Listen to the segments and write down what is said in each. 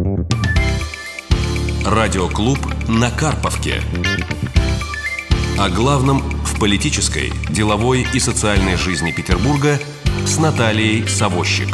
Радиоклуб на Карповке. О главном в политической, деловой и социальной жизни Петербурга с Натальей Савощик.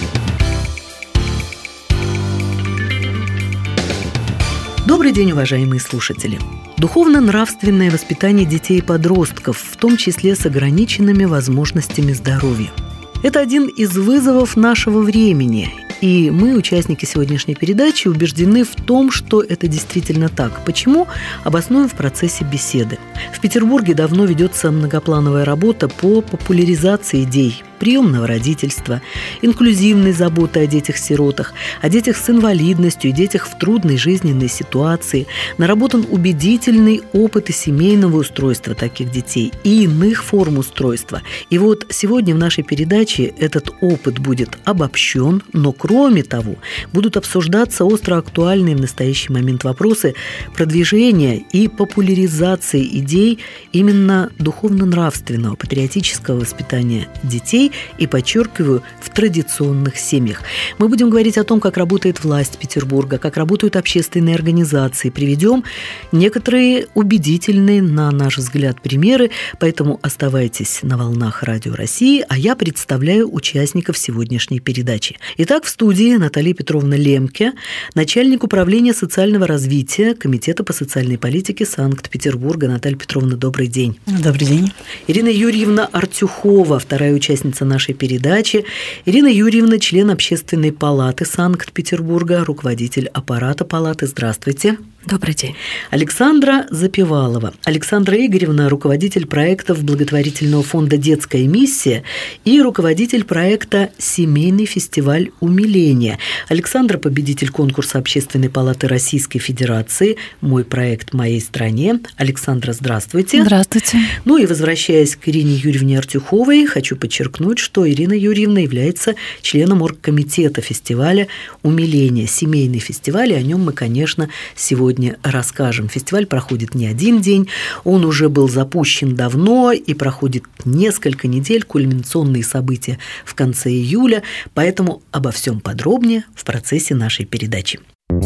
Добрый день, уважаемые слушатели! Духовно-нравственное воспитание детей и подростков, в том числе с ограниченными возможностями здоровья. Это один из вызовов нашего времени, и мы, участники сегодняшней передачи, убеждены в том, что это действительно так. Почему? Обоснуем в процессе беседы. В Петербурге давно ведется многоплановая работа по популяризации идей приемного родительства, инклюзивной заботы о детях-сиротах, о детях с инвалидностью и детях в трудной жизненной ситуации. Наработан убедительный опыт и семейного устройства таких детей, и иных форм устройства. И вот сегодня в нашей передаче этот опыт будет обобщен, но кроме того будут обсуждаться остро актуальные в настоящий момент вопросы продвижения и популяризации идей именно духовно-нравственного, патриотического воспитания детей и, подчеркиваю, в традиционных семьях. Мы будем говорить о том, как работает власть Петербурга, как работают общественные организации. Приведем некоторые убедительные, на наш взгляд, примеры, поэтому оставайтесь на волнах Радио России, а я представляю участников сегодняшней передачи. Итак, в студии Наталья Петровна Лемке, начальник управления социального развития Комитета по социальной политике Санкт-Петербурга. Наталья Петровна, добрый день. Добрый день. Ирина Юрьевна Артюхова, вторая участница нашей передачи. Ирина Юрьевна, член Общественной палаты Санкт-Петербурга, руководитель аппарата палаты. Здравствуйте. Добрый день. Александра Запевалова. Александра Игоревна, руководитель проектов благотворительного фонда «Детская миссия» и руководитель проекта «Семейный фестиваль умиления». Александра – победитель конкурса Общественной палаты Российской Федерации «Мой проект в моей стране». Александра, здравствуйте. Здравствуйте. Ну и возвращаясь к Ирине Юрьевне Артюховой, хочу подчеркнуть, что Ирина Юрьевна является членом оргкомитета фестиваля умиления. Семейный фестиваль, и о нем мы, конечно, сегодня расскажем. Фестиваль проходит не один день, он уже был запущен давно и проходит несколько недель, кульминационные события в конце июля, поэтому обо всем подробнее в процессе нашей передачи.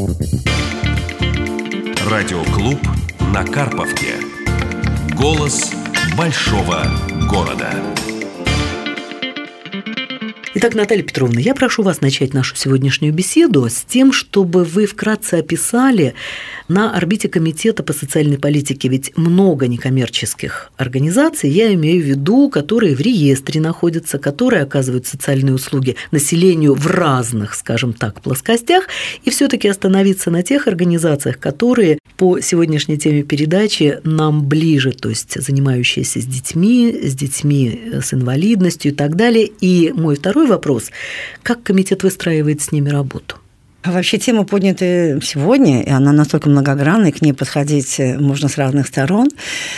Радиоклуб на Карповке. Голос большого города. Итак, Наталья Петровна, я прошу вас начать нашу сегодняшнюю беседу с тем, чтобы вы вкратце описали на орбите Комитета по социальной политике, ведь много некоммерческих организаций, я имею в виду, которые в реестре находятся, которые оказывают социальные услуги населению в разных, скажем так, плоскостях, и все-таки остановиться на тех организациях, которые по сегодняшней теме передачи нам ближе, то есть занимающиеся с детьми с инвалидностью и так далее. И мой второй вопрос: как комитет выстраивает с ними работу? Вообще тема поднята сегодня, и она настолько многогранная, к ней подходить можно с разных сторон.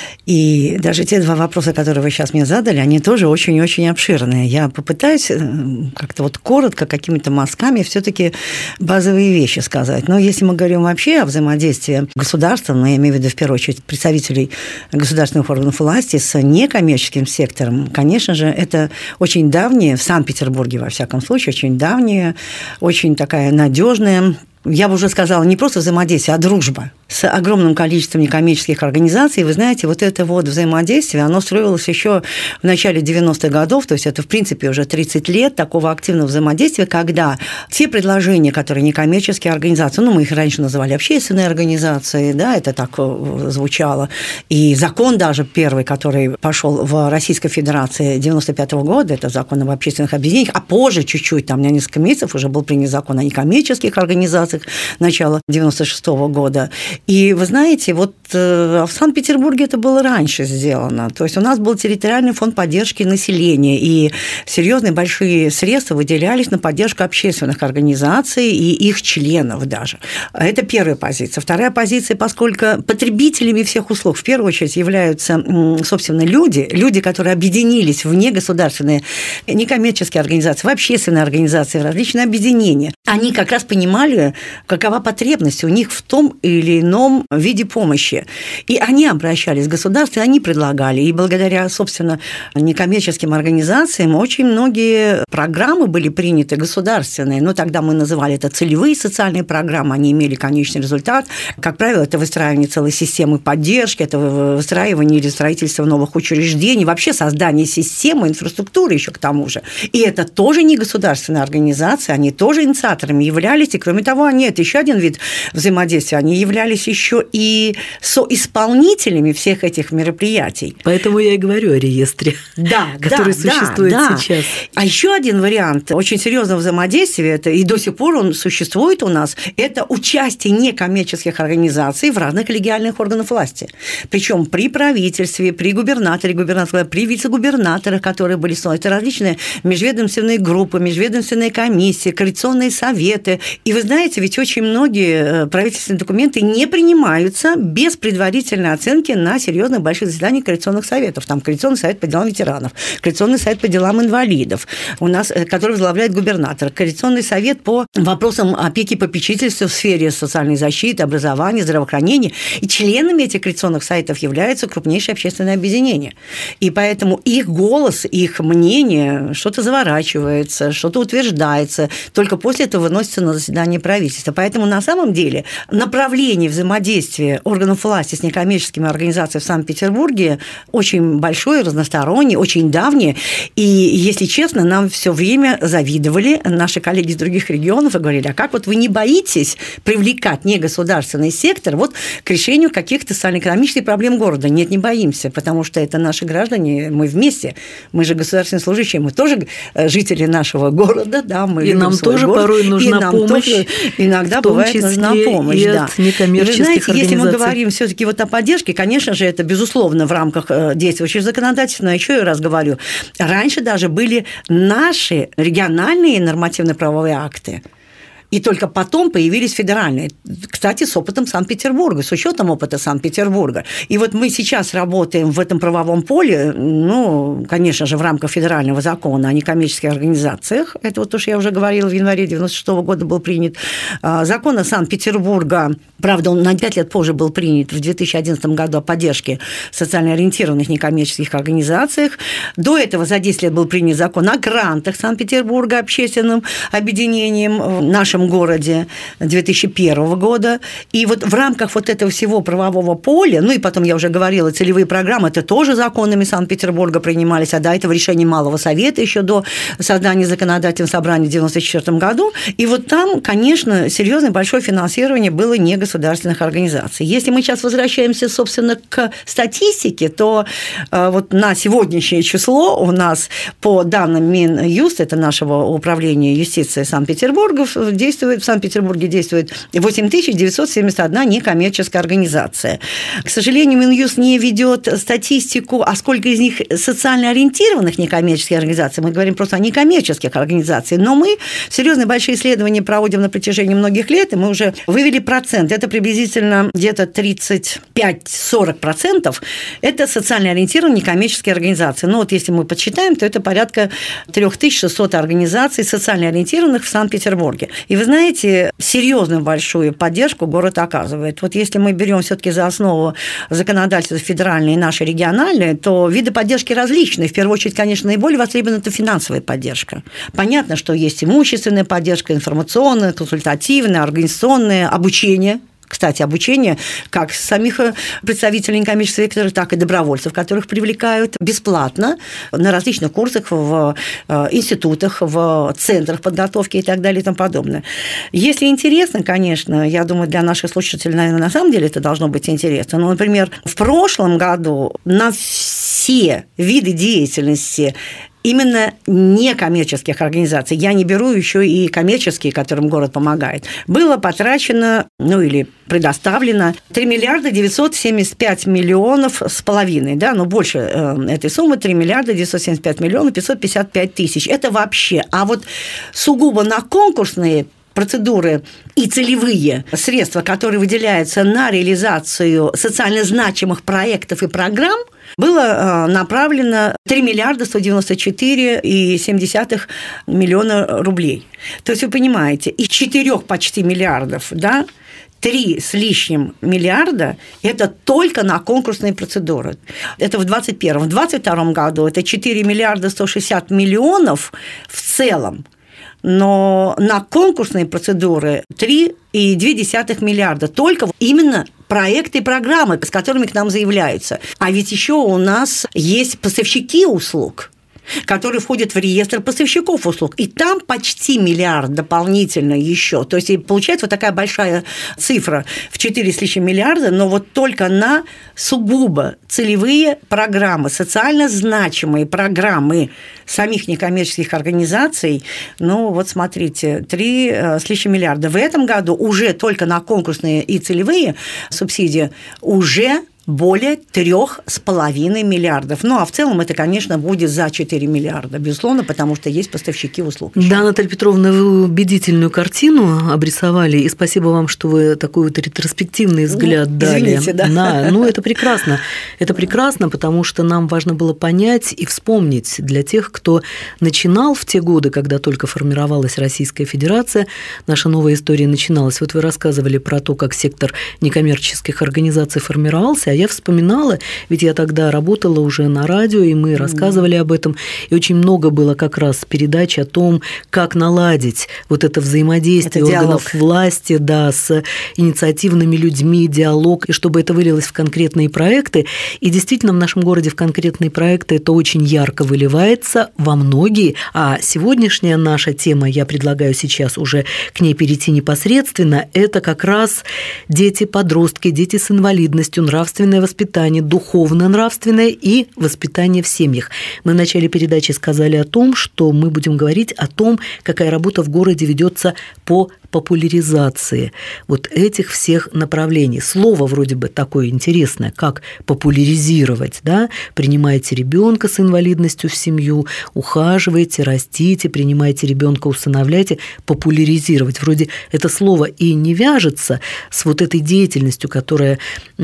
И даже те два вопроса, которые вы сейчас мне задали, они тоже очень-очень обширные. Я попытаюсь как-то вот коротко, какими-то мазками все-таки базовые вещи сказать. Но если мы говорим вообще о взаимодействии государства, я имею в виду в первую очередь представителей государственных органов власти с некоммерческим сектором, конечно же, это очень давнее, в Санкт-Петербурге, во всяком случае, очень давнее, очень такая надежная, я бы уже сказала, не просто взаимодействие, а дружба с огромным количеством некоммерческих организаций. Вы знаете, вот это вот взаимодействие, оно строилось еще в начале 90-х годов, то есть это, в принципе, уже 30 лет такого активного взаимодействия, когда те предложения, которые некоммерческие организации, мы их раньше называли общественные организации, да, это так звучало, и закон даже первый, который пошел в Российской Федерации 95-го года, это закон об общественных объединениях, а позже чуть-чуть, там, на несколько месяцев уже был принят закон о некоммерческих организациях начала 96-го года. И вы знаете, вот в Санкт-Петербурге это было раньше сделано. То есть у нас был территориальный фонд поддержки населения, и серьезные большие средства выделялись на поддержку общественных организаций и их членов даже. Это первая позиция. Вторая позиция, поскольку потребителями всех услуг в первую очередь являются, собственно, люди, которые объединились в негосударственные, некоммерческие организации, в общественные организации, в различные объединения. Они как раз понимали, какова потребность у них в том или ином виде помощи. Петербурге. И они обращались в государство, и они предлагали. И благодаря, собственно, некоммерческим организациям очень многие программы были приняты государственные. Но тогда мы называли это целевые социальные программы, они имели конечный результат. Как правило, это выстраивание целой системы поддержки, это выстраивание или строительство новых учреждений, вообще создание системы, инфраструктуры еще к тому же. И это тоже не государственная организация, они тоже инициаторами являлись, и кроме того, это еще один вид взаимодействия, они являлись еще и соисполнителями всех этих мероприятий. Поэтому я и говорю о реестре, который существует сейчас. А еще один вариант очень серьезного взаимодействия, это и до сих пор он существует у нас, это участие некоммерческих организаций в разных коллегиальных органах власти. Причем при правительстве, при губернаторе, при вице-губернаторах, которые были созданы, это различные межведомственные группы, межведомственные комиссии, коалиционные советы. И вы знаете, ведь очень многие правительственные документы не принимаются без предварительной оценки на серьезных больших заседаниях коалиционных советов. Там Коалиционный совет по делам ветеранов, Коалиционный совет по делам инвалидов, у нас, который возглавляет губернатор, Коалиционный совет по вопросам опеки и попечительства в сфере социальной защиты, образования, здравоохранения. И членами этих коалиционных советов являются крупнейшие общественные объединения. И поэтому их голос, их мнение, что-то заворачивается, что-то утверждается, только после этого выносится на заседание правительства. Поэтому на самом деле направление взаимодействия органов власти с некоммерческими организациями в Санкт-Петербурге очень большое, разностороннее, очень давнее. И, если честно, нам все время завидовали наши коллеги из других регионов и говорили, а как вот вы не боитесь привлекать негосударственный сектор вот к решению каких-то социально-экономических проблем города? Нет, не боимся, потому что это наши граждане, мы вместе, мы же государственные служащие, мы тоже жители нашего города, да, мы и нам тоже город, порой нужна помощь, тоже иногда бывает нужна помощь, и от некоммерческих организаций. Если мы говорим все-таки вот о поддержке, конечно же, это безусловно в рамках действующего законодательства, но еще раз говорю, раньше даже были наши региональные нормативно-правовые акты. И только потом появились федеральные. Кстати, с опытом Санкт-Петербурга, с учетом опыта Санкт-Петербурга. И вот мы сейчас работаем в этом правовом поле, ну, конечно же, в рамках федерального закона о некоммерческих организациях. Это вот то, что я уже говорила, в январе 1996 года был принят. Закон о Санкт-Петербурга, правда, он на 5 лет позже был принят, в 2011 году, о поддержке социально ориентированных некоммерческих организациях. До этого за 10 лет был принят закон о грантах Санкт-Петербурга, общественным объединением в нашем городе 2001 года. И вот в рамках вот этого всего правового поля, ну и потом я уже говорила, целевые программы, это тоже законами Санкт-Петербурга принимались, а до этого решение Малого совета еще до создания законодательного собрания в 1994 году. И вот там, конечно, серьезное большое финансирование было негосударственных организаций. Если мы сейчас возвращаемся, собственно, к статистике, то вот на сегодняшнее число у нас по данным Минюст, это нашего управления юстиции Санкт-Петербурга, в Санкт-Петербурге действует 8971 некоммерческая организация. К сожалению, Минюст не ведет статистику, а сколько из них социально ориентированных некоммерческих организаций. Мы говорим просто о некоммерческих организациях. Но мы серьезные большие исследования проводим на протяжении многих лет, и мы уже вывели процент. Это приблизительно где-то 35-40%. Это социально ориентированные некоммерческие организации. Ну вот если мы подсчитаем, то это порядка 3600 организаций социально ориентированных в Санкт-Петербурге. И вы знаете, серьезную большую поддержку город оказывает. Вот если мы берем все-таки за основу законодательства федеральное и наше региональное, то виды поддержки различные. В первую очередь, конечно, наиболее востребована это финансовая поддержка. Понятно, что есть имущественная поддержка, информационная, консультативная, организационная, обучение. Кстати, обучение как самих представителей некоммерческого сектора, так и добровольцев, которых привлекают бесплатно на различных курсах в институтах, в центрах подготовки и так далее и тому подобное. Если интересно, конечно, я думаю, для наших слушателей, наверное, на самом деле это должно быть интересно. Но, например, в прошлом году на все виды деятельности именно некоммерческих организаций, я не беру еще и коммерческие, которым город помогает, было потрачено, ну или предоставлено 3 миллиарда 975 миллионов с половиной, да, но больше этой суммы 3 миллиарда 975 миллионов 555 тысяч. Это вообще. А вот сугубо на конкурсные процедуры и целевые средства, которые выделяются на реализацию социально значимых проектов и программ, было направлено 3 миллиарда 194,7 миллиона рублей. То есть вы понимаете, из 4 почти миллиардов, да, 3 с лишним миллиарда – это только на конкурсные процедуры. Это в 2021. В 2022 году это 4 миллиарда 160 миллионов в целом. Но на конкурсные процедуры 3,2 миллиарда. Только именно проекты и программы, с которыми к нам заявляются. А ведь еще у нас есть поставщики услуг, которые входят в реестр поставщиков услуг. И там почти миллиард дополнительно еще. То есть и получается вот такая большая цифра в 4 с лишним миллиарда, но вот только на сугубо целевые программы, социально значимые программы самих некоммерческих организаций, ну вот смотрите, 3 с лишним миллиарда. В этом году уже только на конкурсные и целевые субсидии уже более 3,5 миллиардов. Ну, а в целом это, конечно, будет за 4 миллиарда, безусловно, потому что есть поставщики услуг. Да, Наталья Петровна, вы убедительную картину обрисовали, и спасибо вам, что вы такой вот ретроспективный взгляд дали. Извините, да. Ну, это прекрасно. Это прекрасно, потому что нам важно было понять и вспомнить для тех, кто начинал в те годы, когда только формировалась Российская Федерация, наша новая история начиналась. Вот вы рассказывали про то, как сектор некоммерческих организаций формировался, а я вспоминала, ведь я тогда работала уже на радио, и мы рассказывали об этом, и очень много было как раз передач о том, как наладить вот это взаимодействие органов власти, да, с инициативными людьми, диалог, и чтобы это вылилось в конкретные проекты. И действительно в нашем городе в конкретные проекты это очень ярко выливается во многие. А сегодняшняя наша тема, я предлагаю сейчас уже к ней перейти непосредственно, это как раз дети-подростки, дети с инвалидностью, нравственное воспитание, духовно-нравственное и воспитание в семьях. Мы в начале передачи сказали о том, что мы будем говорить о том, какая работа в городе ведется по популяризации вот этих всех направлений. Слово вроде бы такое интересное, как популяризировать, да? Принимаете ребенка с инвалидностью в семью, ухаживаете, растите, принимаете ребенка, усыновляете, популяризировать. Вроде это слово и не вяжется с вот этой деятельностью, которая,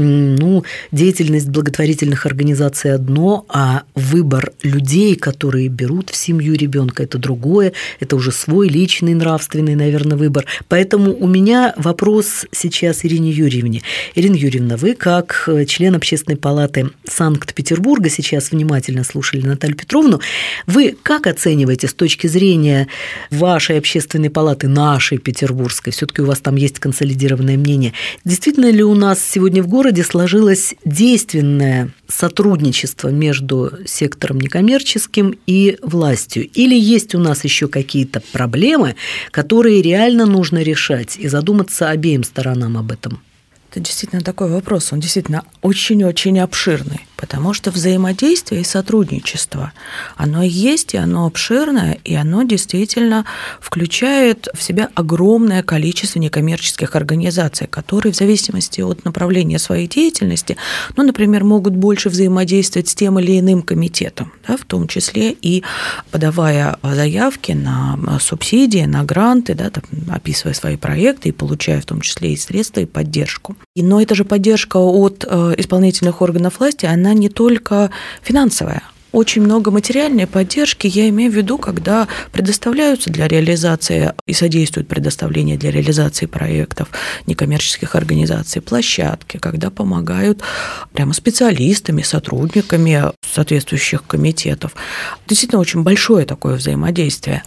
деятельность благотворительных организаций одно, а выбор людей, которые берут в семью ребенка, это другое, это уже свой личный нравственный, наверное, выбор. Поэтому у меня вопрос сейчас Ирине Юрьевне. Ирина Юрьевна, вы как член Общественной палаты Санкт-Петербурга, сейчас внимательно слушали Наталью Петровну, вы как оцениваете с точки зрения вашей Общественной палаты, нашей петербургской, все-таки у вас там есть консолидированное мнение, действительно ли у нас сегодня в городе сложилось действенное сотрудничество между сектором некоммерческим и властью? Или есть у нас еще какие-то проблемы, которые реально нужно решать и задуматься обеим сторонам об этом? Это действительно такой вопрос, он действительно очень-очень обширный, потому что взаимодействие и сотрудничество, оно есть, и оно обширное, и оно действительно включает в себя огромное количество некоммерческих организаций, которые в зависимости от направления своей деятельности, например, могут больше взаимодействовать с тем или иным комитетом, да, в том числе и подавая заявки на субсидии, на гранты, да, там, описывая свои проекты и получая в том числе и средства, и поддержку. Но эта же поддержка от исполнительных органов власти, она не только финансовая. Очень много материальной поддержки, я имею в виду, когда предоставляются для реализации и содействуют предоставлению для реализации проектов некоммерческих организаций площадки, когда помогают прямо специалистами, сотрудниками соответствующих комитетов. Действительно, очень большое такое взаимодействие.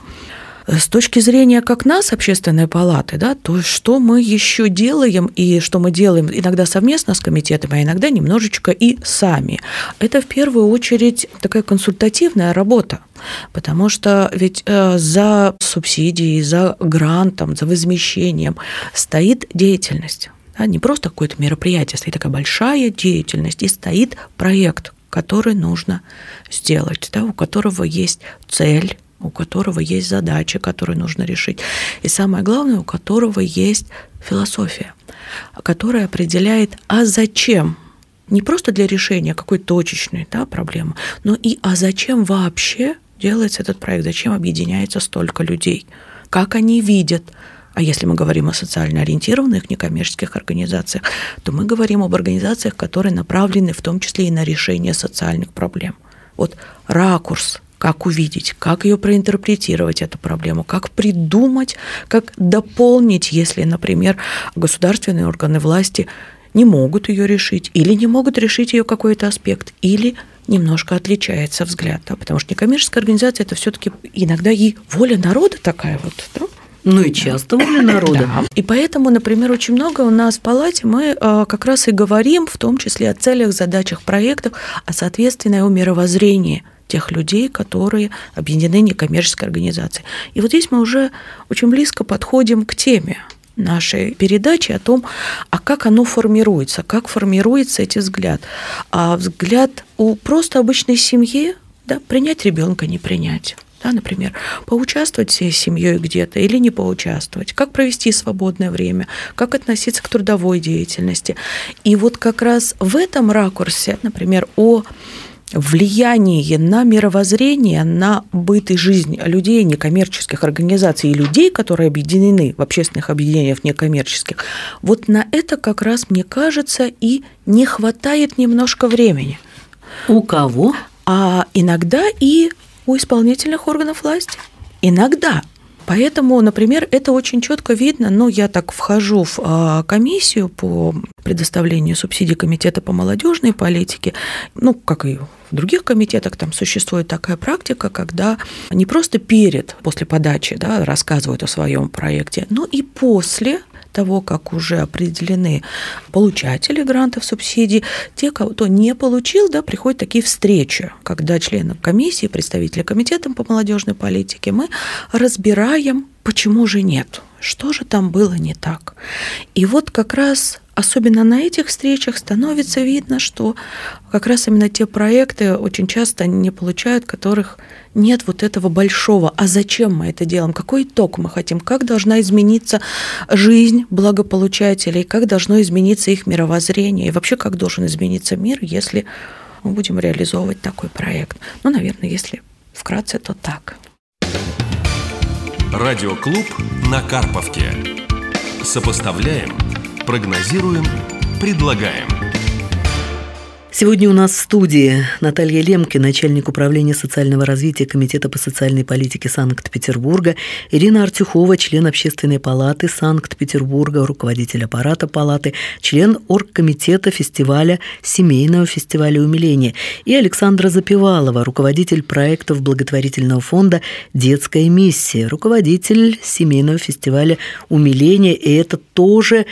С точки зрения как нас, Общественной палаты, да, то что мы еще делаем, и что мы делаем иногда совместно с комитетом, а иногда немножечко и сами. Это в первую очередь такая консультативная работа, потому что ведь за субсидией, за грантом, за возмещением стоит деятельность. Да, не просто какое-то мероприятие, стоит такая большая деятельность, и стоит проект, который нужно сделать, да, у которого есть цель, у которого есть задача, которую нужно решить. И самое главное, у которого есть философия, которая определяет, а зачем? Не просто для решения какой-то точечной, да, проблемы, но и а зачем вообще делается этот проект, зачем объединяется столько людей, как они видят А если мы говорим о социально ориентированных некоммерческих организациях, то мы говорим об организациях, которые направлены в том числе и на решение социальных проблем. Вот ракурс, как увидеть, как ее проинтерпретировать, эту проблему, как придумать, как дополнить, если, например, государственные органы власти не могут ее решить, или не могут решить ее какой-то аспект, или немножко отличается взгляд. Да? Потому что некоммерческая организация – это все-таки иногда и воля народа такая вот, да? Ну и часто воля народа. Да. И поэтому, например, очень много у нас в палате мы как раз и говорим, в том числе о целях, задачах проектов, а соответственно о мировоззрении тех людей, которые объединены некоммерческой организацией. И вот здесь мы уже очень близко подходим к теме нашей передачи о том, а как оно формируется, как формируется этот взгляд. А взгляд у просто обычной семьи, да, принять ребенка, не принять. Да, например, поучаствовать всей семьей где-то или не поучаствовать, как провести свободное время, как относиться к трудовой деятельности. И вот как раз в этом ракурсе, например, о влиянии на мировоззрение, на быт и жизнь людей, некоммерческих организаций и людей, которые объединены в общественных объединениях некоммерческих, вот на это как раз, мне кажется, и не хватает немножко времени. У кого? А иногда и у исполнительных органов власти. Иногда. Поэтому, например, это очень четко видно, я так вхожу в комиссию по предоставлению субсидий Комитета по молодежной политике, как и в других комитетах, там существует такая практика, когда не просто после подачи, да, рассказывают о своем проекте, но и после того, как уже определены получатели грантов, субсидий, те, кто не получил, да, приходят такие встречи, когда члены комиссии, представители комитета по молодежной политике, мы разбираем, почему же нет, что же там было не так. И вот как раз особенно на этих встречах становится видно, что как раз именно те проекты очень часто не получают, которых нет вот этого большого. А зачем мы это делаем? Какой итог мы хотим? Как должна измениться жизнь благополучателей? Как должно измениться их мировоззрение? И вообще, как должен измениться мир, если мы будем реализовывать такой проект? Наверное, если вкратце, то так. Радиоклуб на Карповке. Сопоставляем, прогнозируем, предлагаем. Сегодня у нас в студии Наталья Лемке, начальник управления социального развития Комитета по социальной политике Санкт-Петербурга, Ирина Артюхова, член Общественной палаты Санкт-Петербурга, руководитель аппарата палаты, член оргкомитета семейного фестиваля умиления, и Александра Запевалова, руководитель проектов благотворительного фонда «Детская миссия», руководитель семейного фестиваля умиления, и это тоже...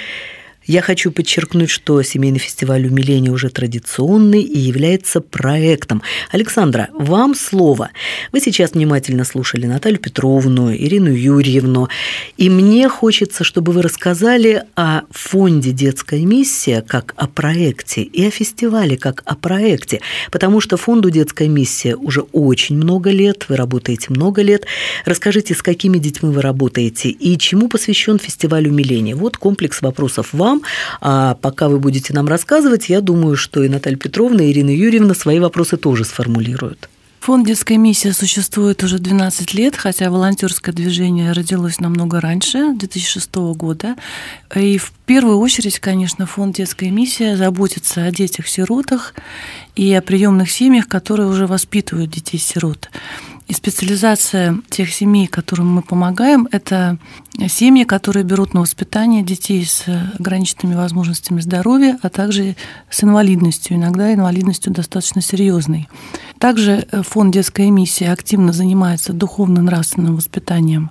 Я хочу подчеркнуть, что семейный фестиваль умиления уже традиционный и является проектом. Александра, вам слово. Вы сейчас внимательно слушали Наталью Петровну, Ирину Юрьевну, и мне хочется, чтобы вы рассказали о фонде «Детская миссия» как о проекте и о фестивале как о проекте, потому что фонду «Детская миссия» уже очень много лет, вы работаете много лет. Расскажите, с какими детьми вы работаете и чему посвящен фестиваль умиления. Вот комплекс вопросов вам. А пока вы будете нам рассказывать, я думаю, что и Наталья Петровна, и Ирина Юрьевна свои вопросы тоже сформулируют. Фонд «Детская миссия» существует уже 12 лет, хотя волонтерское движение родилось намного раньше, 2006 года. И в первую очередь, конечно, фонд «Детская миссия» заботится о детях-сиротах и о приемных семьях, которые уже воспитывают детей-сирот. И специализация тех семей, которым мы помогаем, это семьи, которые берут на воспитание детей с ограниченными возможностями здоровья, а также с инвалидностью, иногда инвалидностью достаточно серьезной. Также фонд «Детская миссия» активно занимается духовно-нравственным воспитанием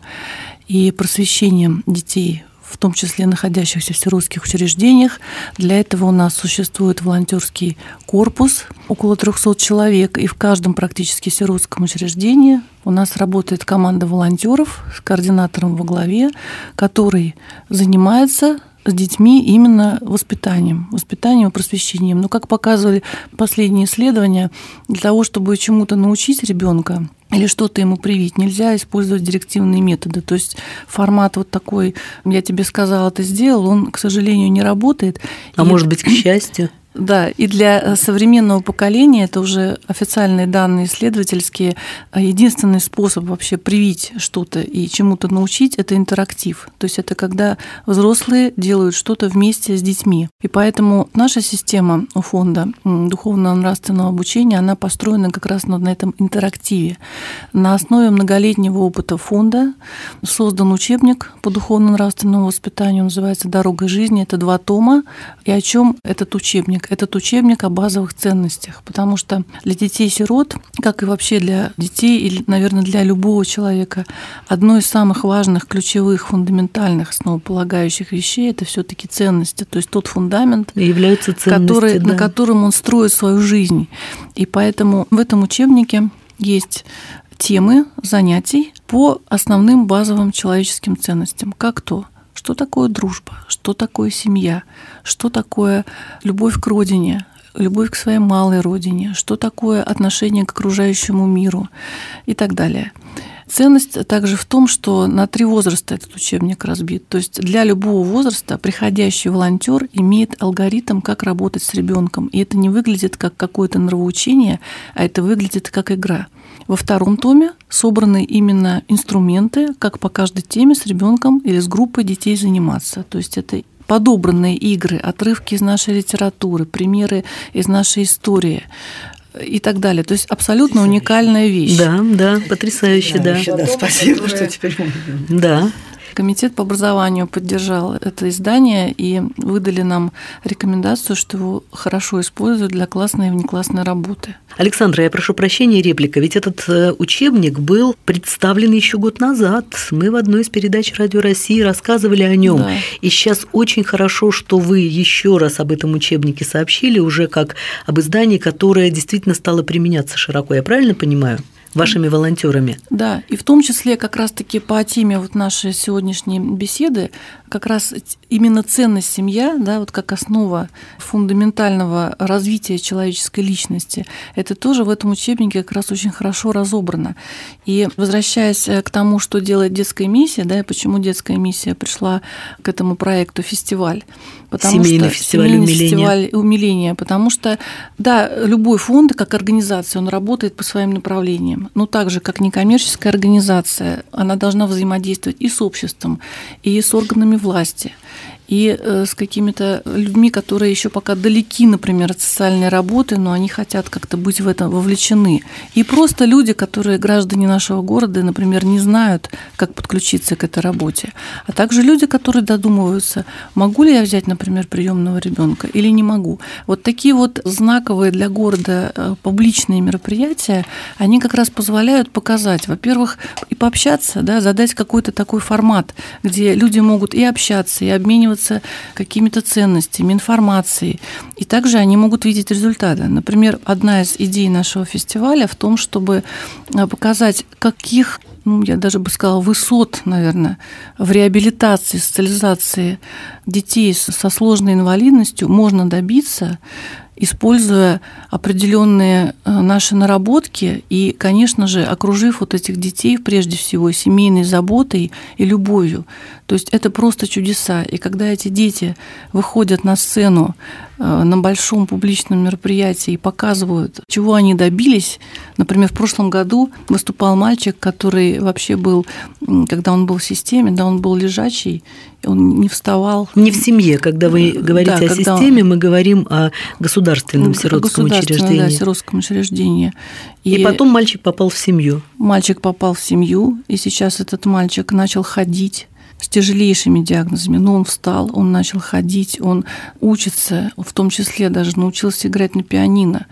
и просвещением детей, в том числе находящихся в сиротских учреждениях. Для этого у нас существует волонтерский корпус, около 300 человек, и в каждом практически сиротском учреждении у нас работает команда волонтеров с координатором во главе, который занимается с детьми именно воспитанием и просвещением. Но, как показывали последние исследования, для того, чтобы чему-то научить ребенка или что-то ему привить, нельзя использовать директивные методы. То есть формат вот такой «я тебе сказала, ты сделал», он, к сожалению, не работает. А может быть, к счастью? Да, и для современного поколения, это уже официальные данные исследовательские, единственный способ вообще привить что-то и чему-то научить – это интерактив. То есть это когда взрослые делают что-то вместе с детьми. И поэтому наша система у фонда духовно-нравственного обучения, она построена как раз на этом интерактиве. На основе многолетнего опыта фонда создан учебник по духовно-нравственному воспитанию, называется «Дорога жизни». Это 2 тома. И о чем этот учебник? Этот учебник о базовых ценностях, потому что для детей-сирот, как и вообще для детей, или, наверное, для любого человека, одно из самых важных, ключевых, фундаментальных, основополагающих вещей – это все-таки ценности, то есть тот фундамент, являются ценности, на котором он строит свою жизнь. И поэтому в этом учебнике есть темы занятий по основным базовым человеческим ценностям, как то, что такое дружба, что такое семья, что такое любовь к родине, любовь к своей малой родине, что такое отношение к окружающему миру и так далее. Ценность также в том, что на 3 возраста этот учебник разбит. То есть для любого возраста приходящий волонтер имеет алгоритм, как работать с ребенком. И это не выглядит как какое-то нравоучение, а это выглядит как игра. Во 2 томе собраны именно инструменты, как по каждой теме с ребенком или с группой детей заниматься. То есть это подобранные игры, отрывки из нашей литературы, примеры из нашей истории и так далее. То есть абсолютно уникальная вещь. Да, потрясающе, да. Спасибо, что теперь мы видим. Да. Комитет по образованию поддержал это издание и выдали нам рекомендацию, что его хорошо используют для классной и внеклассной работы. Александра, я прошу прощения, реплика. Ведь этот учебник был представлен еще год назад. Мы в одной из передач «Радио России» рассказывали о нем. Да. И сейчас очень хорошо, что вы еще раз об этом учебнике сообщили, уже как об издании, которое действительно стало применяться широко. Я правильно понимаю? Вашими волонтерами. Да, и в том числе как раз-таки по теме вот нашей сегодняшней беседы, как раз именно ценность семья, да, вот как основа фундаментального развития человеческой личности, это тоже в этом учебнике как раз очень хорошо разобрано. И возвращаясь к тому, что делает детская миссия, да, и почему детская миссия пришла к этому проекту «Фестиваль», семейный фестиваль умиления, потому что, да, любой фонд, как организация, он работает по своим направлениям, но так же, как некоммерческая организация, она должна взаимодействовать и с обществом, и с органами власти, и с какими-то людьми, которые еще пока далеки, например, от социальной работы, но они хотят как-то быть в этом вовлечены. И просто люди, которые граждане нашего города, например, не знают, как подключиться к этой работе. А также люди, которые додумываются, могу ли я взять, например, приемного ребенка или не могу. Вот такие вот знаковые для города публичные мероприятия, они как раз позволяют показать, во-первых, и пообщаться, да, задать какой-то такой формат, где люди могут и общаться, и обмениваться какими-то ценностями, информацией. И также они могут видеть результаты. Например, одна из идей нашего фестиваля в том, чтобы показать, каких, я даже бы сказала, высот, наверное, в реабилитации, социализации детей со сложной инвалидностью можно добиться, используя определенные наши наработки и, конечно же, окружив вот этих детей прежде всего семейной заботой и любовью. То есть это просто чудеса. И когда эти дети выходят на сцену на большом публичном мероприятии и показывают, чего они добились. Например, в прошлом году выступал мальчик, который вообще был, когда он был в системе, да, он был лежачий, он не вставал. Не в семье. Когда вы говорите о системе, мы говорим о государственном сиротском учреждении. Да, сиротском учреждении. И потом мальчик попал в семью. Мальчик попал в семью, и сейчас этот мальчик начал ходить с тяжелейшими диагнозами. Но он встал, он начал ходить, он учится, в том числе даже научился играть на пианино.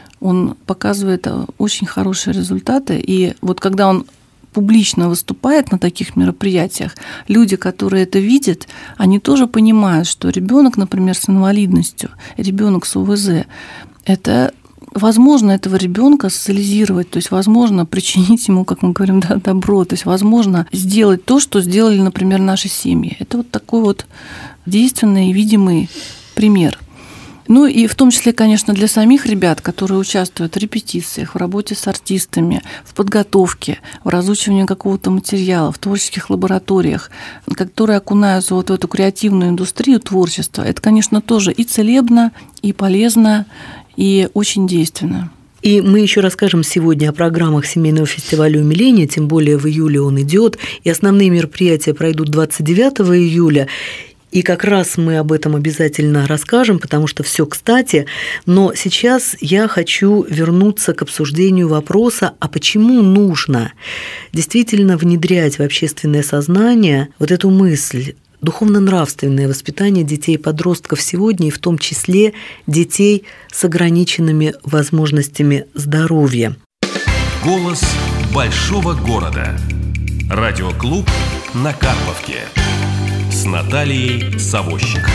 Он показывает очень хорошие результаты. И вот когда он публично выступает на таких мероприятиях, люди, которые это видят, они тоже понимают, что ребенок, например, с инвалидностью, ребенок с ОВЗ, это возможно этого ребенка социализировать, то есть возможно причинить ему, как мы говорим, добро, то есть возможно сделать то, что сделали, например, наши семьи. Это вот такой вот действенный и видимый пример. Ну и в том числе, конечно, для самих ребят, которые участвуют в репетициях, в работе с артистами, в подготовке, в разучивании какого-то материала, в творческих лабораториях, которые окунаются вот в эту креативную индустрию творчества. Это, конечно, тоже и целебно, и полезно, и очень действенно. И мы еще расскажем сегодня о программах семейного фестиваля умиления, тем более в июле он идет, и основные мероприятия пройдут 29 июля. И как раз мы об этом обязательно расскажем, потому что все кстати. Но сейчас я хочу вернуться к обсуждению вопроса, а почему нужно действительно внедрять в общественное сознание вот эту мысль, духовно-нравственное воспитание детей и подростков сегодня, и в том числе детей с ограниченными возможностями здоровья. Голос большого города. Радиоклуб на Карповке. С Натальей Савощик.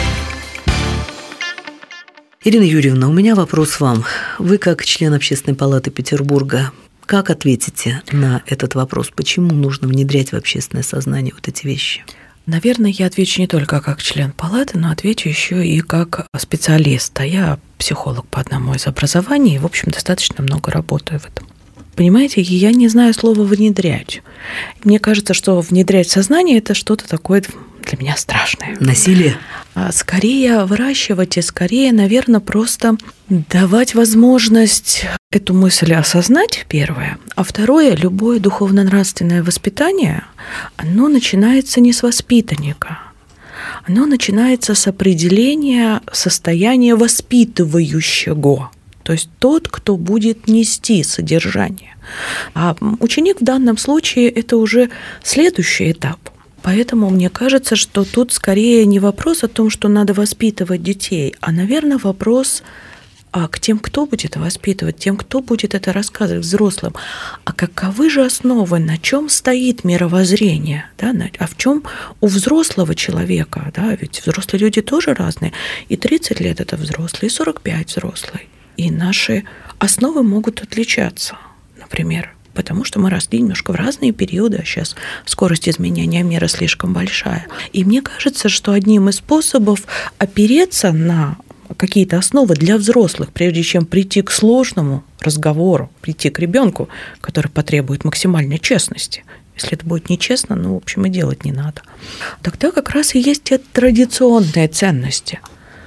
Ирина Юрьевна, у меня вопрос вам. Вы, как член Общественной палаты Петербурга, как ответите на этот вопрос? Почему нужно внедрять в общественное сознание вот эти вещи? Наверное, я отвечу не только как член палаты, но отвечу еще и как специалист. Я психолог по одному из образований и, в общем, достаточно много работаю в этом. Понимаете, я не знаю слова «внедрять». Мне кажется, что внедрять в сознание – это что-то такое для меня страшное. Насилие? Скорее выращивать и скорее, наверное, просто давать возможность эту мысль осознать, первое. А второе, любое духовно-нравственное воспитание, оно начинается не с воспитанника. Оно начинается с определения состояния воспитывающего. То есть тот, кто будет нести содержание. А ученик в данном случае – это уже следующий этап. Поэтому мне кажется, что тут скорее не вопрос о том, что надо воспитывать детей, а, наверное, вопрос к тем, кто будет воспитывать, тем, кто будет это рассказывать взрослым. А каковы же основы, на чем стоит мировоззрение? Да? А в чем у взрослого человека? Да? Ведь взрослые люди тоже разные. И 30 лет – это взрослый, и 45 – взрослый. И наши основы могут отличаться, например, потому что мы росли немножко в разные периоды, а сейчас скорость изменения мира слишком большая. И мне кажется, что одним из способов опереться на какие-то основы для взрослых, прежде чем прийти к сложному разговору, прийти к ребенку, который потребует максимальной честности. Если это будет нечестно, в общем, и делать не надо. Тогда как раз и есть те традиционные ценности.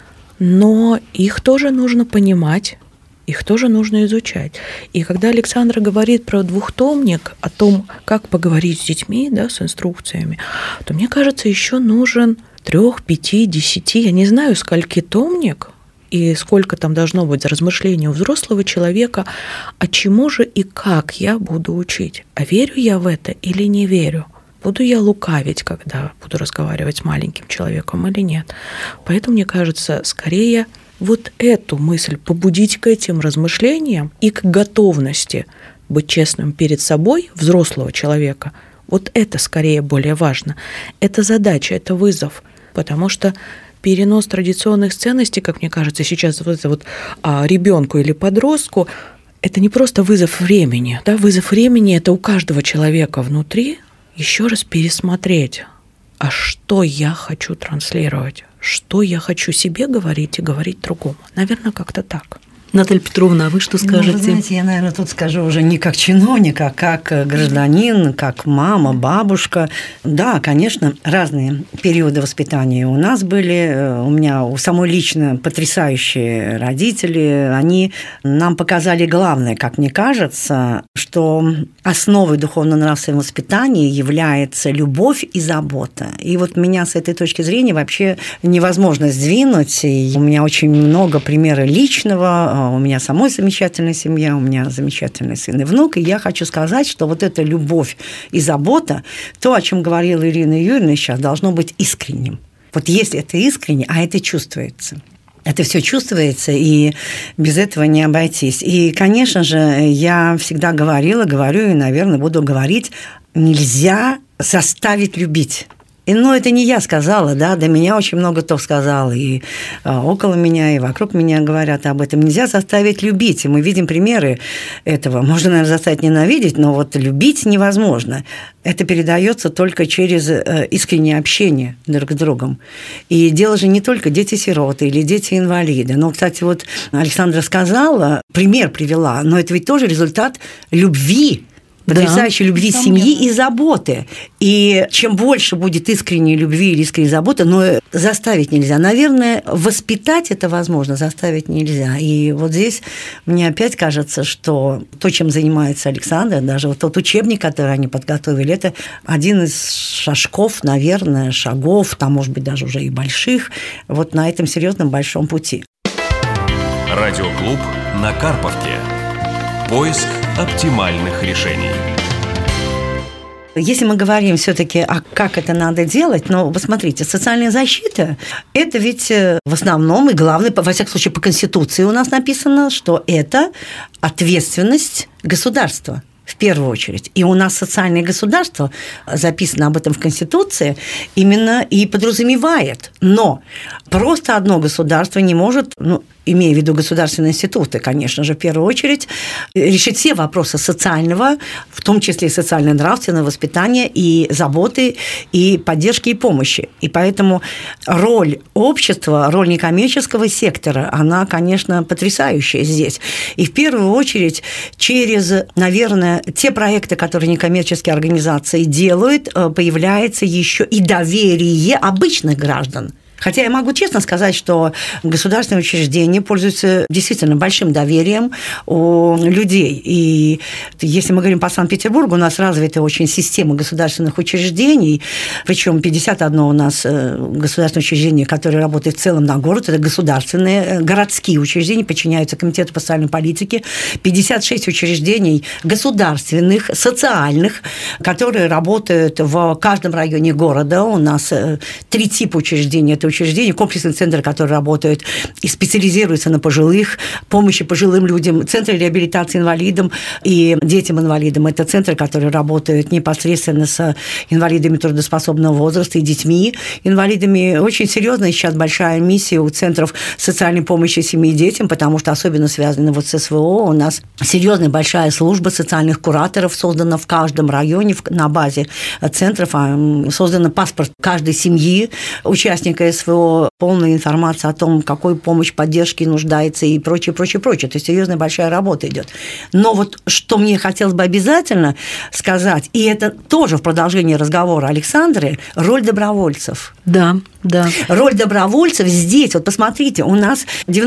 Но их тоже нужно понимать, их тоже нужно изучать. И когда Александра говорит про двухтомник, о том, как поговорить с детьми, да, с инструкциями, то, мне кажется, еще нужен 3, 5, 10, я не знаю, скольки томник, и сколько там должно быть размышлений у взрослого человека, а чему же и как я буду учить. А верю я в это или не верю? Буду я лукавить, когда буду разговаривать с маленьким человеком или нет? Поэтому, мне кажется, скорее вот эту мысль побудить к этим размышлениям и к готовности быть честным перед собой взрослого человека, вот это скорее более важно. Это задача, это вызов, потому что перенос традиционных ценностей, как мне кажется, сейчас вот это вот ребенку или подростку, это не просто вызов времени. Да? Вызов времени – это у каждого человека внутри еще раз пересмотреть, а что я хочу транслировать, что я хочу себе говорить и говорить другому. Наверное, как-то так. Наталья Петровна, а вы что скажете? Вы знаете, я, наверное, тут скажу уже не как чиновник, а как гражданин, как мама, бабушка. Да, конечно, разные периоды воспитания у нас были. У меня у самой лично потрясающие родители. Они нам показали главное, как мне кажется, что основой духовно-нравственного воспитания является любовь и забота. И вот меня с этой точки зрения вообще невозможно сдвинуть. И у меня очень много примеров личного. У меня самой замечательная семья, у меня замечательный сын и внук, и я хочу сказать, что вот эта любовь и забота, то, о чем говорила Ирина Юрьевна сейчас, должно быть искренним. Вот если это искренне, а это чувствуется. Это все чувствуется, и без этого не обойтись. И, конечно же, я всегда говорила, говорю и, наверное, буду говорить, нельзя заставить любить. Но это не я сказала, да, до меня очень много кто сказал, и около меня, и вокруг меня говорят об этом. Нельзя заставить любить, и мы видим примеры этого. Можно, наверное, заставить ненавидеть, но вот любить невозможно. Это передается только через искреннее общение друг с другом. И дело же не только дети-сироты или дети-инвалиды. Но, кстати, вот Александра сказала, пример привела, но это ведь тоже результат любви, потрясающей любви семьи и заботы. И чем больше будет искренней любви или искренней заботы, но заставить нельзя. Наверное, воспитать это возможно, заставить нельзя. И вот здесь мне опять кажется, что то, чем занимается Александра, даже вот тот учебник, который они подготовили, это один из шажков, наверное, шагов, там, может быть, даже уже и больших, вот на этом серьезном большом пути. Радиоклуб на Карповке. Поиск оптимальных решений. Если мы говорим все-таки, как это надо делать, но посмотрите, социальная защита – это ведь в основном и главное, во всяком случае, по Конституции у нас написано, что это ответственность государства. В первую очередь. И у нас социальное государство, записано об этом в Конституции, именно и подразумевает. Но просто одно государство не может, имея в виду государственные институты, конечно же, в первую очередь, решить все вопросы социального, в том числе и социально-нравственного воспитания, и заботы, и поддержки, и помощи. И поэтому роль общества, роль некоммерческого сектора, она, конечно, потрясающая здесь. И в первую очередь через, наверное, те проекты, которые некоммерческие организации делают, появляется еще и доверие обычных граждан. Хотя я могу честно сказать, что государственные учреждения пользуются действительно большим доверием у людей. И если мы говорим по Санкт-Петербургу, у нас развита очень система государственных учреждений, причем 51 у нас государственных учреждений, которые работают в целом на город, это государственные, городские учреждения, подчиняются Комитету по социальной политике, 56 учреждений государственных, социальных, которые работают в каждом районе города. У нас 3 типа учреждений. Это учреждения, комплексные центры, которые работают и специализируются на пожилых, помощи пожилым людям, центры реабилитации инвалидам и детям-инвалидам. Это центры, которые работают непосредственно с инвалидами трудоспособного возраста и детьми инвалидами. Очень серьезная сейчас большая миссия у центров социальной помощи семье и детям, потому что особенно связано вот с СВО. У нас серьезная большая служба социальных кураторов создана в каждом районе на базе центров. Создан паспорт каждой семьи, участника СВО, полная информация о том, какой помощи, поддержки нуждается и прочее, прочее, прочее. То есть серьезная большая работа идет. Но вот что мне хотелось бы обязательно сказать, и это тоже в продолжении разговора Александры, роль добровольцев. Да. Роль добровольцев здесь, вот посмотрите, у нас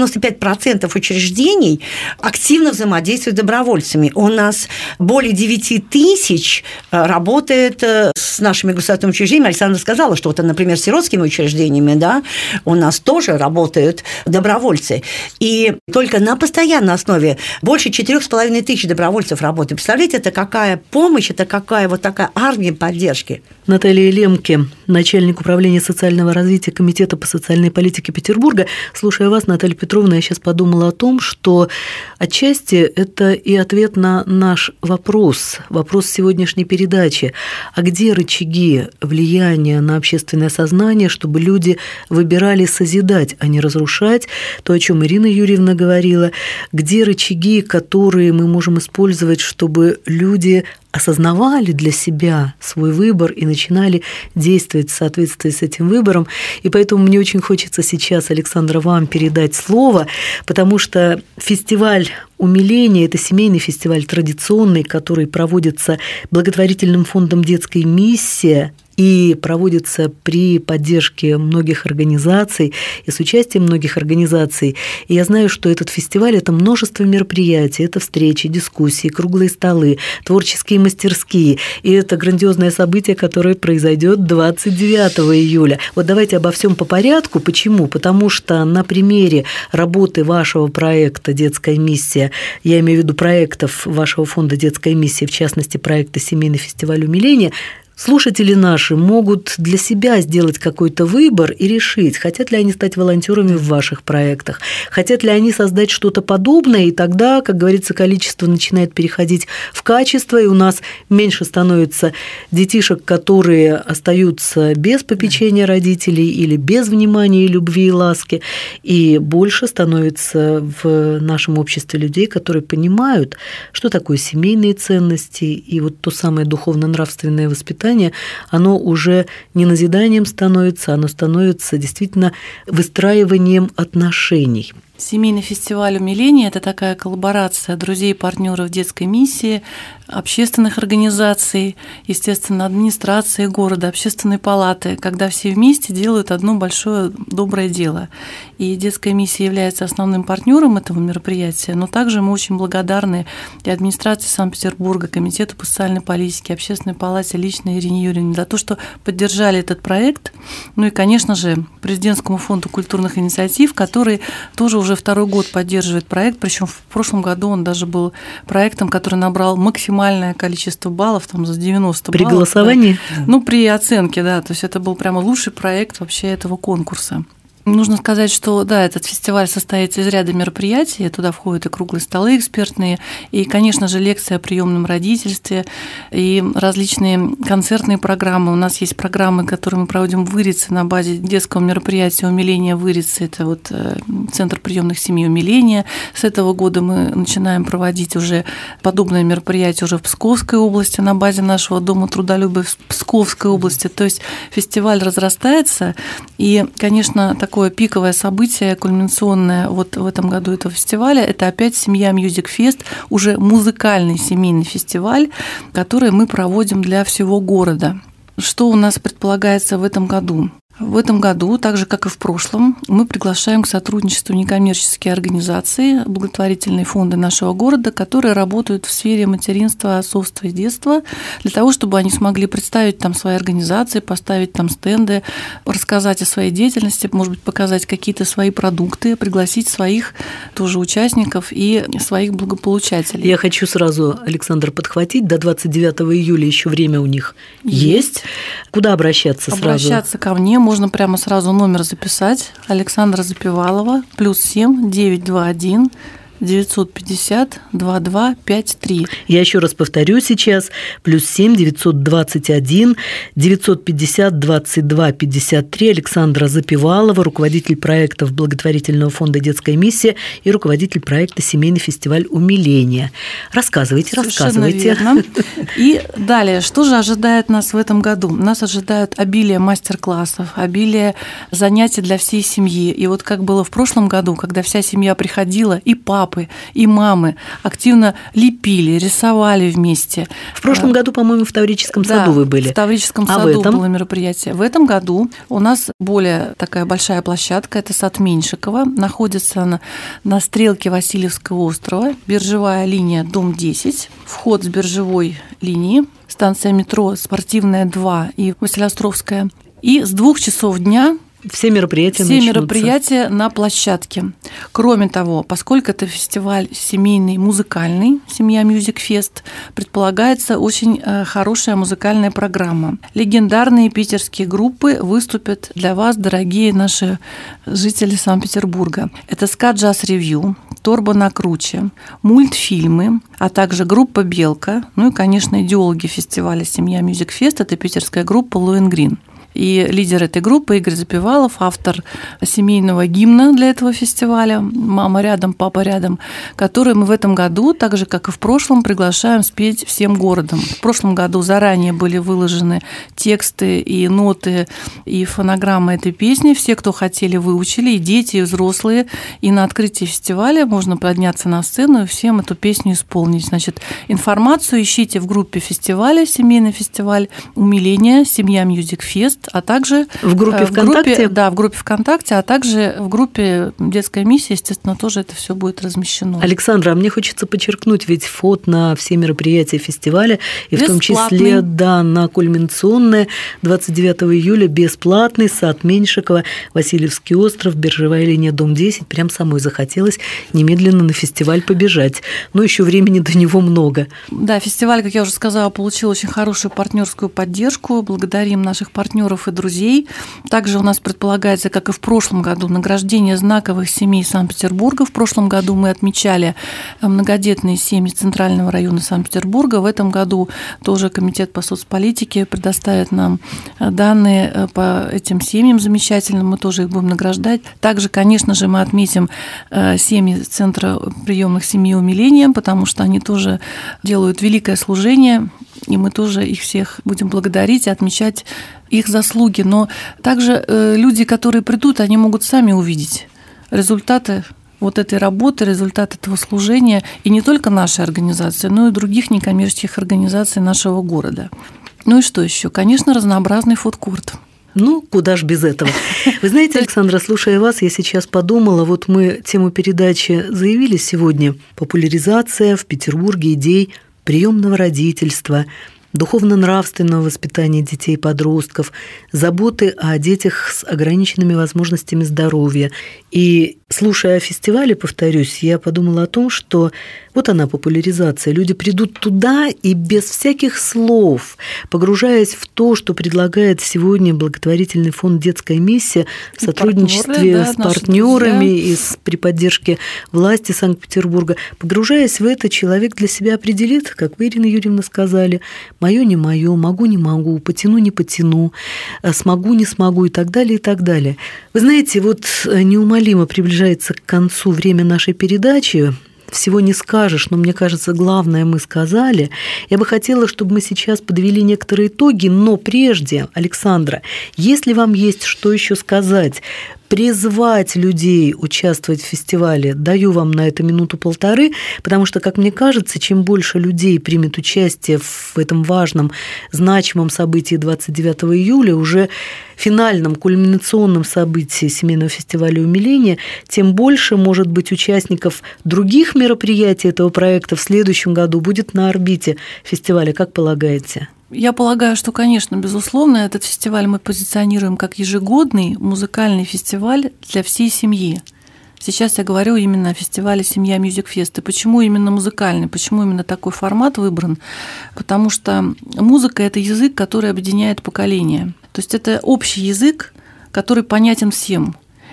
95% учреждений активно взаимодействуют с добровольцами. У нас более 9 тысяч работает с нашими государственными учреждениями. Александра сказала, что вот, например, с сиротскими учреждениями, да, у нас тоже работают добровольцы. И только на постоянной основе больше 4,5 тысяч добровольцев работают. Представляете, это какая помощь, это какая вот такая армия поддержки. Наталья Лемке, начальник управления социального развития Комитета по социальной политике Петербурга. Слушая вас, Наталья Петровна, я сейчас подумала о том, что отчасти это и ответ на наш вопрос сегодняшней передачи. А где рычаги влияния на общественное сознание, чтобы люди выбирали созидать, а не разрушать? То, о чем Ирина Юрьевна говорила. Где рычаги, которые мы можем использовать, чтобы люди осознавали для себя свой выбор и начинали действовать в соответствии с этим выбором. И поэтому мне очень хочется сейчас, Александра, вам передать слово, потому что фестиваль умиления – это семейный фестиваль традиционный, который проводится благотворительным фондом «Детская миссия», и проводится при поддержке многих организаций и с участием многих организаций. И я знаю, что этот фестиваль – это множество мероприятий, это встречи, дискуссии, круглые столы, творческие мастерские. И это грандиозное событие, которое произойдет 29 июля. Вот давайте обо всем по порядку. Почему? Потому что на примере работы вашего проекта «Детская миссия», я имею в виду проектов вашего фонда «Детская миссия», в частности, проекта «Семейный фестиваль умиления», слушатели наши могут для себя сделать какой-то выбор и решить, хотят ли они стать волонтерами в ваших проектах, хотят ли они создать что-то подобное, и тогда, как говорится, количество начинает переходить в качество, и у нас меньше становится детишек, которые остаются без попечения родителей или без внимания, любви и ласки, и больше становится в нашем обществе людей, которые понимают, что такое семейные ценности, и вот то самое духовно-нравственное воспитание, оно уже не назиданием становится, оно становится действительно выстраиванием отношений. Семейный фестиваль «Умиление» – это такая коллаборация друзей и партнеров детской миссии, общественных организаций, естественно, администрации города, общественной палаты, когда все вместе делают одно большое доброе дело. И детская миссия является основным партнером этого мероприятия, но также мы очень благодарны и администрации Санкт-Петербурга, Комитету по социальной политике, Общественной палате лично Ирине Юрьевне за то, что поддержали этот проект. Ну и, конечно же, Президентскому фонду культурных инициатив, который тоже уже второй год поддерживает проект, причем в прошлом году он даже был проектом, который набрал максимальное количество баллов, там за 90 баллов. При голосовании? Да. Ну, при оценке, да, то есть это был прямо лучший проект вообще этого конкурса. Нужно сказать, что да, этот фестиваль состоит из ряда мероприятий, туда входят и круглые столы экспертные, и, конечно же, лекции о приемном родительстве, и различные концертные программы. У нас есть программы, которые мы проводим в Вырице на базе детского мероприятия «Умиление Вырице». Это вот Центр приемных семей «Умиление». С этого года мы начинаем проводить уже подобные мероприятия уже в Псковской области на базе нашего Дома трудолюбия в Псковской области. То есть фестиваль разрастается, и, конечно, такое пиковое событие, кульминационное вот в этом году этого фестиваля, это опять «Семья Music Fest», уже музыкальный семейный фестиваль, который мы проводим для всего города. Что у нас предполагается в этом году? В этом году, так же, как и в прошлом, мы приглашаем к сотрудничеству некоммерческие организации, благотворительные фонды нашего города, которые работают в сфере материнства, отцовства и детства, для того, чтобы они смогли представить там свои организации, поставить там стенды, рассказать о своей деятельности, может быть, показать какие-то свои продукты, пригласить своих тоже участников и своих благополучателей. Я хочу сразу, Александр, подхватить. До 29 июля еще время у них есть. Куда обращаться сразу? Обращаться ко мне. Можно прямо сразу номер записать. Александра Запевалова, +7 921 950 2253. Я еще раз повторю сейчас. +7 921 950 2253. Александра Запевалова, руководитель проектов благотворительного фонда «Детская миссия» и руководитель проекта «Семейный фестиваль Умиление». Рассказывайте. Совершенно верно. И далее, что же ожидает нас в этом году? Нас ожидает обилие мастер-классов, обилие занятий для всей семьи. И вот как было в прошлом году, когда вся семья приходила, и папы, и мамы активно лепили, рисовали вместе. В прошлом году, по-моему, в Таврическом саду вы были. В Таврическом саду было мероприятие. В этом году у нас более такая большая площадка, это сад Меньшикова, находится она на стрелке Васильевского острова, биржевая линия, дом 10, вход с биржевой линии, станция метро Спортивная 2 и Василеостровская. И с 2 часов дня все мероприятия на площадке. Кроме того, поскольку это фестиваль семейный, музыкальный, «Семья Music Fest», предполагается очень хорошая музыкальная программа. Легендарные питерские группы выступят для вас, дорогие наши жители Санкт-Петербурга. Это «Ска Джаз Ревью», «Торбо на круче», мультфильмы, а также группа «Белка», ну и, конечно, идеологи фестиваля «Семья Music Fest» – это питерская группа «Лоенгрин». И лидер этой группы Игорь Запевалов, автор семейного гимна для этого фестиваля «Мама рядом, папа рядом», который мы в этом году, так же, как и в прошлом, приглашаем спеть всем городом. В прошлом году заранее были выложены тексты и ноты, и фонограммы этой песни. Все, кто хотели, выучили, и дети, и взрослые. И на открытии фестиваля можно подняться на сцену и всем эту песню исполнить. Значит, информацию ищите в группе фестиваля, семейный фестиваль «Умиление», «Семья Music Fest». фест, а также в группе ВКонтакте? В группе ВКонтакте, а также в группе «Детская миссия», естественно, тоже это все будет размещено. Александра, а мне хочется подчеркнуть, ведь вход на все мероприятия фестиваля, и в том числе, на кульминационное 29 июля бесплатный, сад Меньшикова, Васильевский остров, биржевая линия, дом 10. Прям самой захотелось немедленно на фестиваль побежать. Но еще времени до него много. Да, фестиваль, как я уже сказала, получил очень хорошую партнерскую поддержку. Благодарим наших партнеров и друзей. Также у нас предполагается, как и в прошлом году, награждение знаковых семей Санкт-Петербурга. В прошлом году мы отмечали многодетные семьи Центрального района Санкт-Петербурга. В этом году тоже Комитет по соцполитике предоставит нам данные по этим семьям замечательным. Мы тоже их будем награждать. Также, конечно же, мы отметим семьи Центра приемных семей умиления, потому что они тоже делают великое служение, и мы тоже их всех будем благодарить и отмечать их заслуги. Но также люди, которые придут, они могут сами увидеть результаты вот этой работы, результат этого служения, и не только нашей организации, но и других некоммерческих организаций нашего города. Ну и что еще? Конечно, разнообразный фудкорт. Ну, куда ж без этого. Вы знаете, Александра, слушая вас, я сейчас подумала, вот мы тему передачи заявили сегодня: популяризация в Петербурге идей приемного родительства, духовно-нравственного воспитания детей и подростков, заботы о детях с ограниченными возможностями здоровья. И слушая о фестивале, повторюсь, я подумала о том, что вот она, популяризация. Люди придут туда и без всяких слов, погружаясь в то, что предлагает сегодня благотворительный фонд «Детская миссия» в сотрудничестве с партнерами и при поддержке власти Санкт-Петербурга. Погружаясь в это, человек для себя определит, как вы, Ирина Юрьевна, сказали, мое не мое, могу не могу, потяну не потяну, смогу не смогу и так далее, и так далее. Вы знаете, вот неумолимо приближается к концу время нашей передачи. Всего не скажешь, но мне кажется, главное мы сказали. Я бы хотела, чтобы мы сейчас подвели некоторые итоги, но прежде, Александра, если вам есть что еще сказать, призвать людей участвовать в фестивале, даю вам на это минуту-полторы, потому что, как мне кажется, чем больше людей примет участие в этом важном, значимом событии 29 июля, уже финальном, кульминационном событии семейного фестиваля умиления, тем больше, может быть, участников других мероприятий этого проекта в следующем году будет на орбите фестиваля, как полагаете? Я полагаю, что, конечно, безусловно, этот фестиваль мы позиционируем как ежегодный музыкальный фестиваль для всей семьи. Сейчас я говорю именно о фестивале «Семья Music Fest». И почему именно музыкальный? Почему именно такой формат выбран? Потому что музыка – это язык, который объединяет поколения. То есть это общий язык, который понятен всем.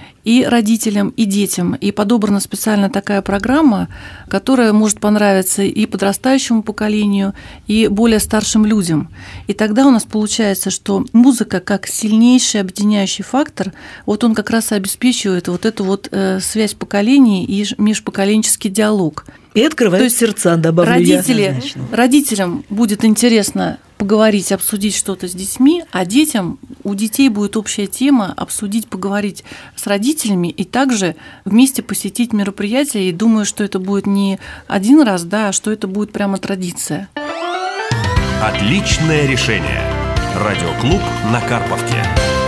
И родителям, и детям. И подобрана специально такая программа, которая может понравиться и подрастающему поколению, и более старшим людям. И тогда у нас получается, что музыка как сильнейший объединяющий фактор, вот он как раз и обеспечивает вот эту вот связь поколений и межпоколенческий диалог. И открывает сердца, добавлю я. Родителям будет интересно поговорить, обсудить что-то с детьми, а у детей будет общая тема обсудить, поговорить с родителями и также вместе посетить мероприятие. И думаю, что это будет не один раз, а что это будет прямо традиция. Отличное решение. Радиоклуб на Карповке.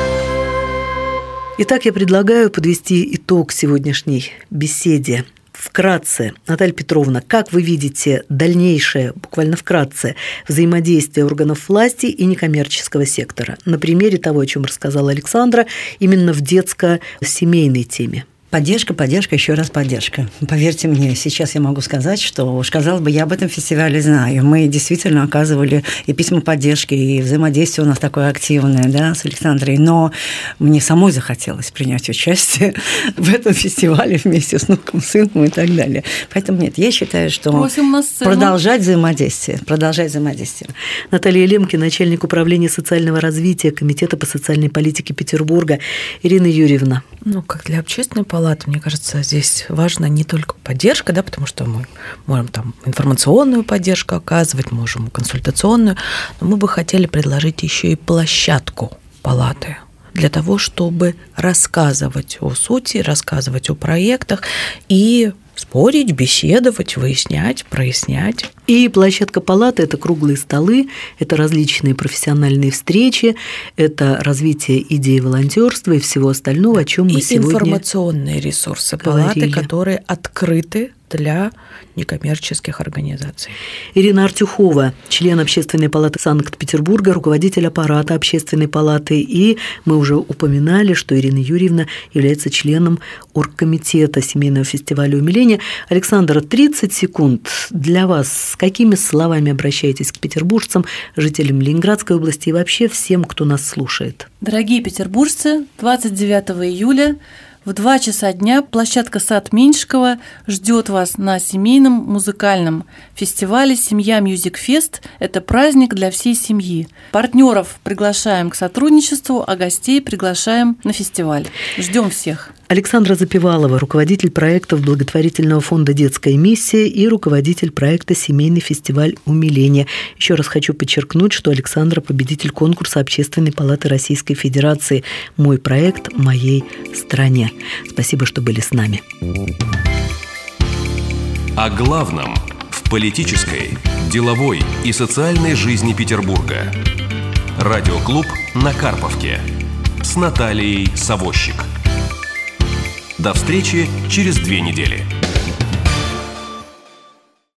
Итак, я предлагаю подвести итог сегодняшней беседе. Вкратце, Наталья Петровна, как вы видите дальнейшее, буквально вкратце, взаимодействие органов власти и некоммерческого сектора на примере того, о чем рассказала Александра, именно в детско-семейной теме? Поддержка, еще раз поддержка. Поверьте мне, сейчас я могу сказать, что, казалось бы, я об этом фестивале знаю. Мы действительно оказывали и письма поддержки, и взаимодействие у нас такое активное, да, с Александрой. Но мне самой захотелось принять участие в этом фестивале вместе с внуком, сыном и так далее. Поэтому нет, я считаю, что продолжать взаимодействие. Наталья Лемкина, начальник управления социального развития Комитета по социальной политике Петербурга. Ирина Юрьевна. Как для общественной палаты, мне кажется, здесь важна не только поддержка, да, потому что мы можем там информационную поддержку оказывать, можем консультационную, но мы бы хотели предложить еще и площадку палаты для того, чтобы рассказывать о сути, рассказывать о проектах и спорить, беседовать, выяснять, прояснять. И площадка палаты – это круглые столы, это различные профессиональные встречи, это развитие идей волонтерства и всего остального, о чем мы сегодня информационные ресурсы палаты, которые открыты для некоммерческих организаций. Ирина Артюхова, член Общественной палаты Санкт-Петербурга, руководитель аппарата Общественной палаты. И мы уже упоминали, что Ирина Юрьевна является членом оргкомитета Семейного фестиваля умиления. Александра, 30 секунд для вас. С какими словами обращаетесь к петербуржцам, жителям Ленинградской области и вообще всем, кто нас слушает? Дорогие петербуржцы, 29 июля в 2 часа дня площадка «Сад Меньшикова» ждет вас на семейном музыкальном фестивале «Семья Мьюзик Фест». Это праздник для всей семьи. Партнеров приглашаем к сотрудничеству, а гостей приглашаем на фестиваль. Ждем всех. Александра Запевалова, руководитель проектов благотворительного фонда «Детская миссия» и руководитель проекта «Семейный фестиваль умиления». Еще раз хочу подчеркнуть, что Александра – победитель конкурса Общественной палаты Российской Федерации «Мой проект в моей стране». Спасибо, что были с нами. О главном в политической, деловой и социальной жизни Петербурга. Радиоклуб на Карповке с Натальей Савощик. До встречи через 2 недели.